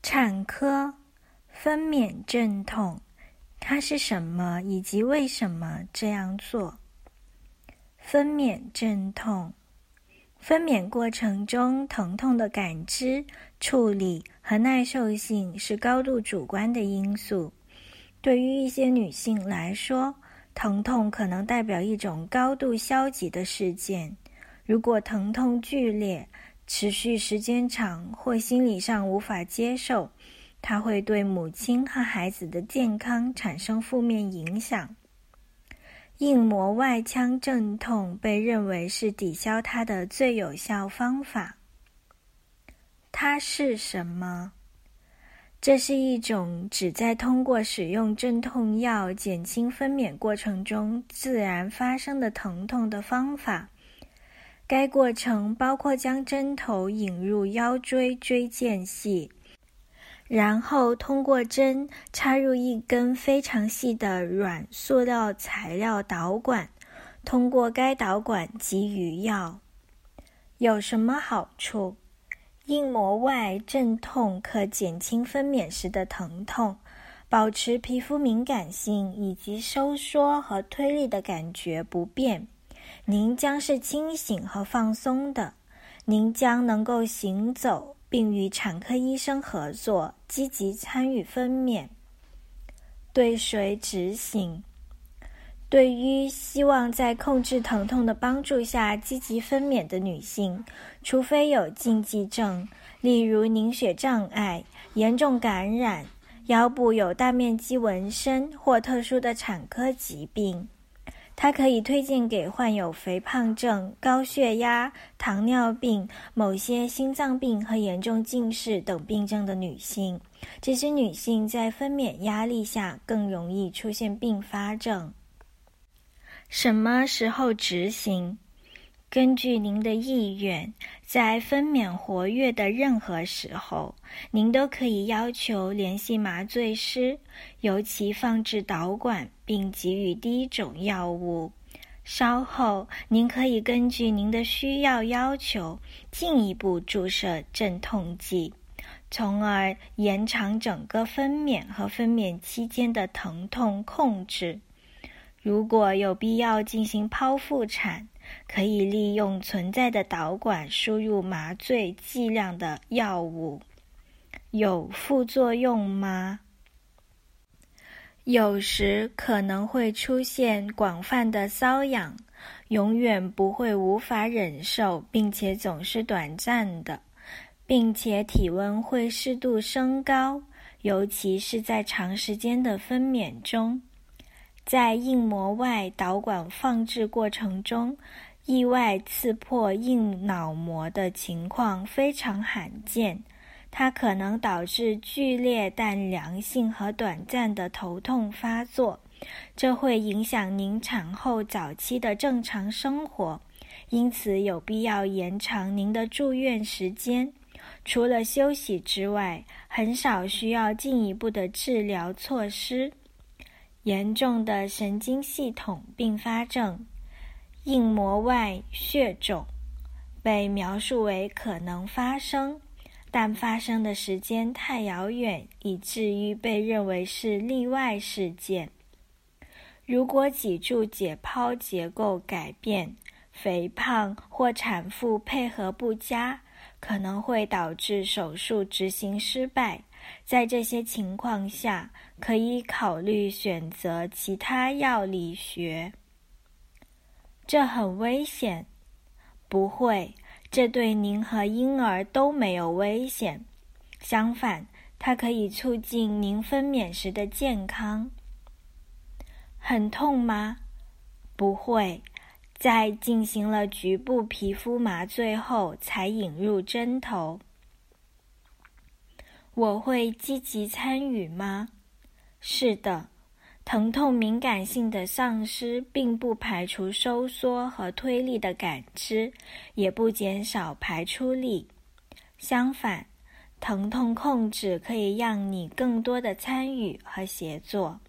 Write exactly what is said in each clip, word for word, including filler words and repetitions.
产科分娩阵痛，它是什么以及为什么这样做？分娩阵痛，分娩过程中疼痛的感知、处理和耐受性是高度主观的因素。对于一些女性来说，疼痛可能代表一种高度消极的事件。如果疼痛剧烈、持续时间长或心理上无法接受，它会对母亲和孩子的健康产生负面影响。硬膜外腔阵痛被认为是抵消它的最有效方法。它是什么？这是一种旨在通过使用镇痛药减轻分娩过程中自然发生的疼痛的方法。该过程包括将针头引入腰椎椎间隙，然后通过针插入一根非常细的软塑料材料导管，通过该导管给予药。有什么好处？硬膜外阵痛可减轻分娩时的疼痛，保持皮肤敏感性以及收缩和推力的感觉不变。您将是清醒和放松的，您将能够行走，并与产科医生合作，积极参与分娩。对谁执行？对于希望在控制疼痛的帮助下积极分娩的女性，除非有禁忌症，例如凝血障碍、严重感染、腰部有大面积纹身或特殊的产科疾病。它可以推荐给患有肥胖症、高血压、糖尿病、某些心脏病和严重近视等病症的女性。这些女性在分娩压力下更容易出现并发症。什么时候执行？根据您的意愿，在分娩活跃的任何时候，您都可以要求联系麻醉师，由其放置导管并给予第一种药物。稍后，您可以根据您的需要要求进一步注射镇痛剂，从而延长整个分娩和分娩期间的疼痛控制。如果有必要进行剖腹产，可以利用存在的导管输入麻醉剂量的药物。有副作用吗？有时可能会出现广泛的瘙痒，永远不会无法忍受，并且总是短暂的，并且体温会适度升高，尤其是在长时间的分娩中。在硬膜外导管放置过程中，意外刺破硬脑膜的情况非常罕见，它可能导致剧烈但良性和短暂的头痛发作，这会影响您产后早期的正常生活，因此有必要延长您的住院时间。除了休息之外，很少需要进一步的治疗措施。严重的神经系统并发症，硬膜外血肿被描述为可能发生，但发生的时间太遥远，以至于被认为是例外事件。如果脊柱解剖结构改变、肥胖或产妇配合不佳，可能会导致手术执行失败。在这些情况下，可以考虑选择其他药理学。这很危险？不会，这对您和婴儿都没有危险。相反，它可以促进您分娩时的健康。很痛吗？不会，在进行了局部皮肤麻醉后才引入针头。我会积极参与吗？是的，疼痛敏感性的丧失并不排除收缩和推力的感知，也不减少排出力。相反，疼痛控制可以让你更多的参与和协作。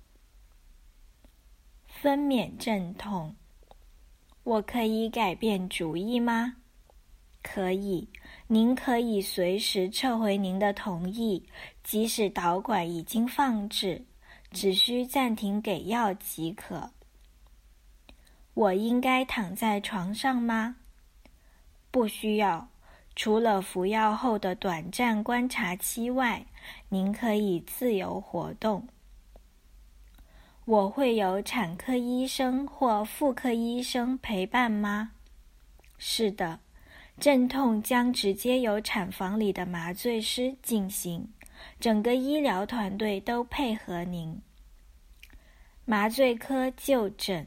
分娩阵痛，我可以改变主意吗？ 可以，您可以随时撤回您的同意，即使导管已经放置，只需暂停给药即可。我应该躺在床上吗？不需要，除了服药后的短暂观察期外，您可以自由活动。我会有产科医生或妇科医生陪伴吗？是的，镇痛将直接由产房里的麻醉师进行，整个医疗团队都配合您。麻醉科就诊。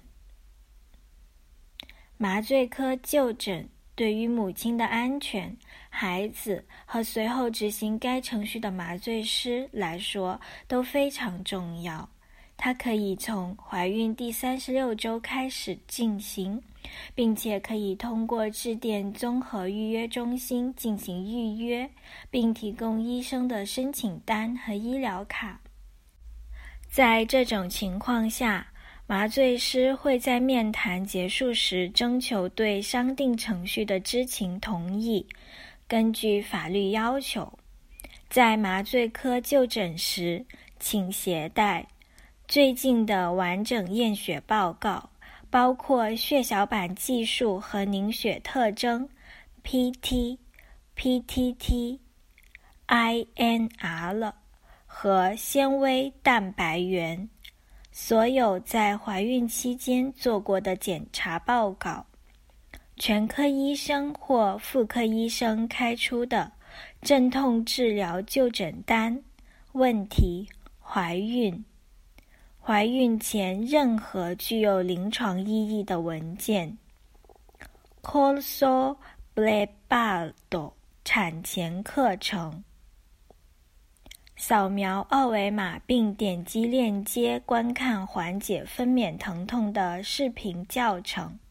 麻醉科就诊对于母亲的安全、孩子和随后执行该程序的麻醉师来说都非常重要。它可以从怀孕第三十六周开始进行，并且可以通过致电综合预约中心进行预约，并提供医生的申请单和医疗卡。在这种情况下，麻醉师会在面谈结束时征求对商定程序的知情同意。根据法律要求，在麻醉科就诊时，请携带最近的完整验血报告，包括血小板计数和凝血特征 P T、P T T、I N R 和纤维蛋白原，所有在怀孕期间做过的检查报告，全科医生或妇科医生开出的镇痛治疗就诊单，问题：怀孕。怀孕前任何具有临床意义的文件 Corso Brebaldo 产前课程。扫描二维码并点击链接观看缓解分娩疼痛的视频教程。